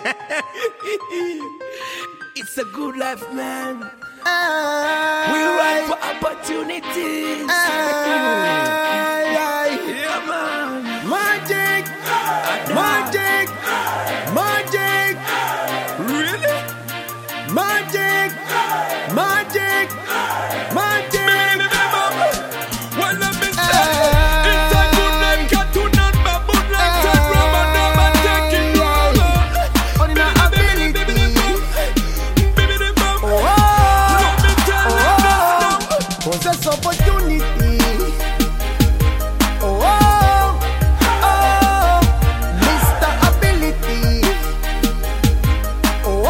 It's a good life, man. We ride for opportunities. Yeah, man. Magic, magic, magic. Really? Magic, magic, magic. Well, let me say, it's a good life. Got to none but good life. Take rum and rum and take it rum. Only my ability. Oh, Oh, let me tell you this now. possess opportunity. Oh, Mr. Ability. Oh,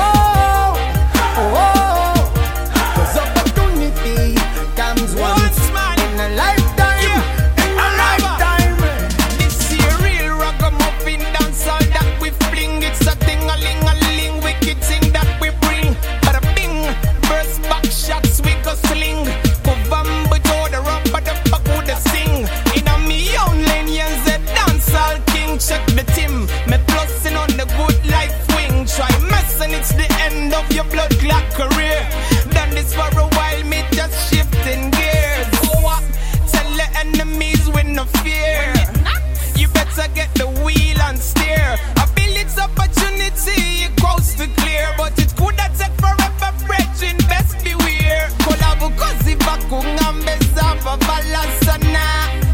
cause opportunity comes once in a lifetime. In a lifetime. This here real ragamuffin dancehall that we fling. It's a ting-a-ling-a-ling wicked thing that we bring. Bada bing, burst back shots we go sling. Kovamba to the rumba the back with the sing. In a me own lane, yan's a dancehall king. Check the team, me plussing on the good life wing. Try messing, it's the end of your blood clot career. Done this for a while, me just shifting gears. Tell the enemies with no fear. You better get the wheel and steer. I feel it's opportunity, coast to clear. But it could have take forever, brethren, best beware. Kolabu kozi bakungambeza babalasana.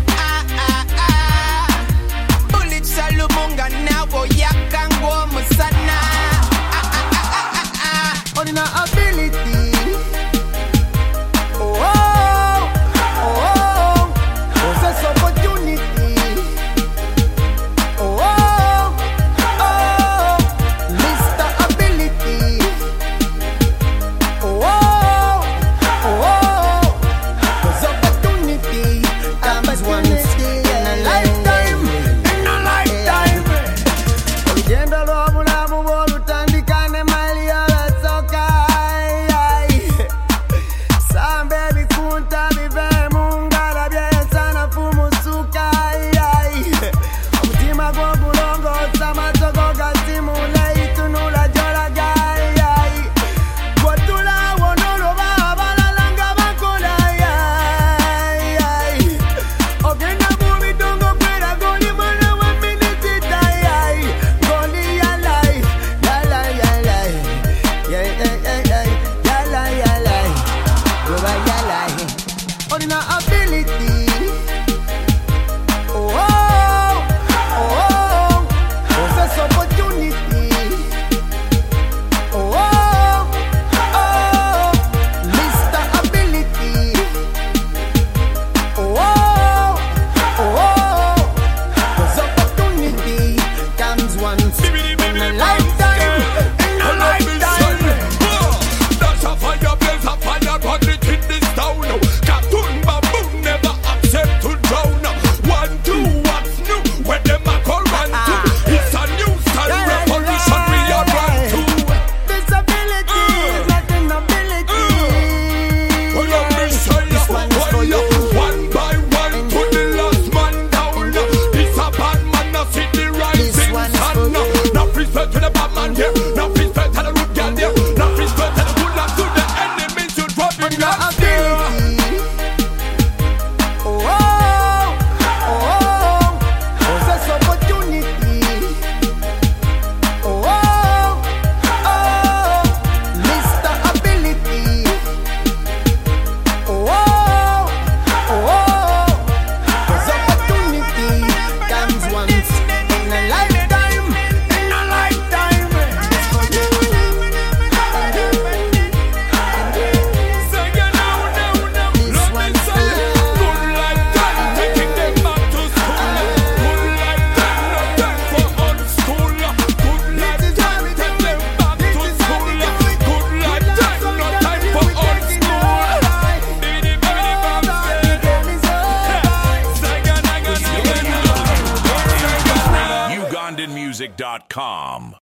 Bullet shalumunga nawo yakango musana. Only my ability. Oh, possess opportunity. Oh, Mr. Ability. Oh, cause opportunity comes once in a lifetime. In a lifetime. Olugendo lw'obulamu bw'olutandika ne mali y'abasoka. Sambe ebikunta bive mu ngala by'ensana fumusuka. Omutima gw'ogulongoosa amatogo gasimula itunula gy'olaga. Gw'ottula w'onoloba abalala nga bakola. Ogenda mu bidongo kweraga oli mwana wa minisita. Goli yalai, yalai, yalai. Yalai, yalai. Goba yalai. Only my ability. Possess opportunity. Mr. Ability. Cause opportunity comes once in a lifetime. In a lifetime. That's a fire, blaze a fire, run it in this town. Cartoon baboon never accept to drown. 1, 2, what's new? Where them a call run to? It's a new style revolution we are run to. Disability is not inability. Well, let me say This one is for you. one by one, put the last man down. This a bad man, no see the This rising one is sun. for you. No respect to the bad man there, no respect to the rude girl there, no respect to the good lad to the enemies you drop in On your glass there. ability. Possess opportunity. Mr. Ability. Cause opportunity comes once in a lifetime. In a lifetime. It's for you. Say you know, This let me one's say for it. you. Good like that, taking them back to school. Good like that, no time for old school. Good like that, take them back to school. Good like that, no time for old school. Bidi bidi bam say. UgandanMusic.com